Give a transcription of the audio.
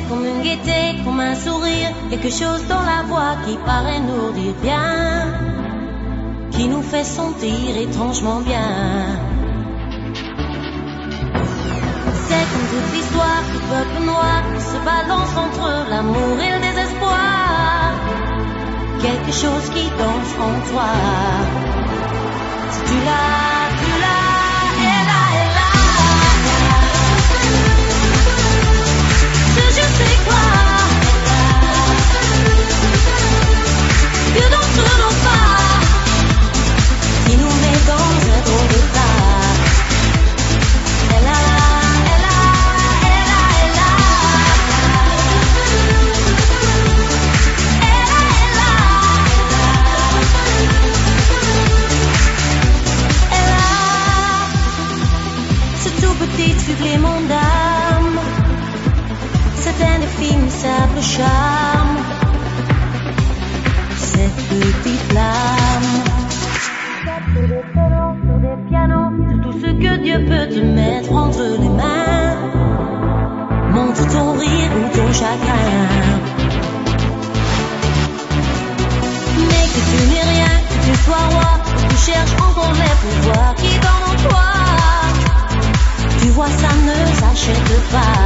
comme une gaieté, comme un sourire, quelque chose dans la voix qui paraît nous dire bien, qui nous fait sentir étrangement bien. C'est comme toute l'histoire du peuple noir qui se balance entre l'amour et le désespoir, quelque chose qui danse en toi. Si tu l'as, tu l'as, elle a, elle a. Je sais quoi, que d'entre nos pas qui nous met dans un drôle d'état. Elle a, elle a, elle a, elle a. Elle a, elle a. Elle a. Ce tout petit supplément d'âme, c'est un indéfinissable charme, cette petite flamme. Sur des violons, sur des pianos, sur tout ce que Dieu peut te mettre entre les mains. Montre ton rire ou ton chagrin, mais que tu n'es rien, que tu sois roi, que tu cherches encore les pouvoirs qui dorment en toi. Tu vois, ça ne s'achète pas.